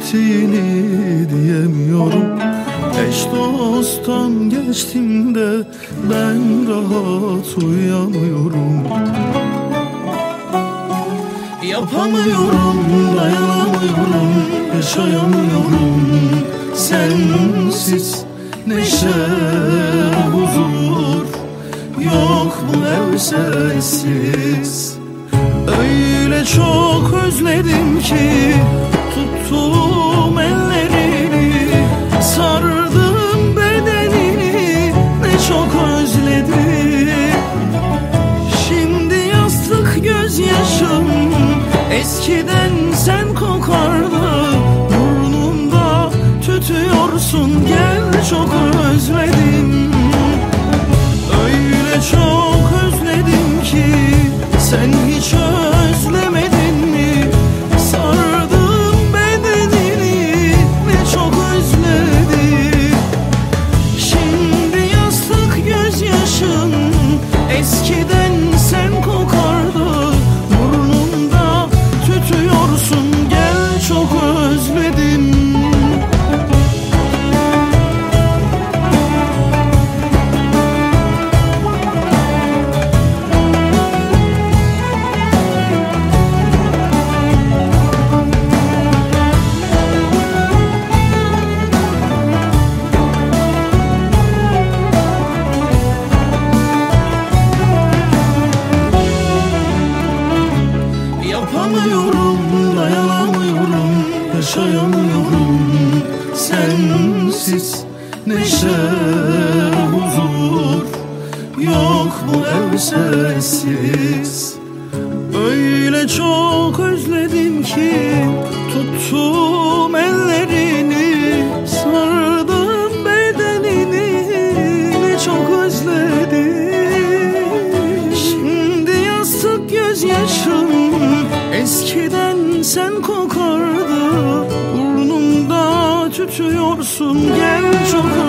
bittiğini diyemiyorum. Eş dosttan geçtim de ben rahat uyuyamıyorum. Yapamıyorum, dayanamıyorum, yaşayamıyorum. Sensiz neşe, huzur yok bu ev sessiz. Öyle çok özledim ki tuttum ellerini, sardım bedenini, ne çok özledim. Şimdi yastık gözyaşım, eskiden sen kokardın, burnumda tütüyorsun, gel çok özledim. Öyle çok özledim ki sen hiç özlemedin mi? Sardım bedenini, ne çok özledim. Şimdi yastık gözyaşım, eskiden sen kokardın, burnumda tütüyorsun, gel çok özledim. Yapamıyorum, dayanamıyorum, yaşayamıyorum. Sensiz neşe, huzur yok bu ev sessiz. Öyle çok özledim ki tuttum ellerini, sardım bedenini, ne çok özledim. Şimdi yastık gözyaşım, eskiden sen kokardın, burnumda tütüyorsun, gel çok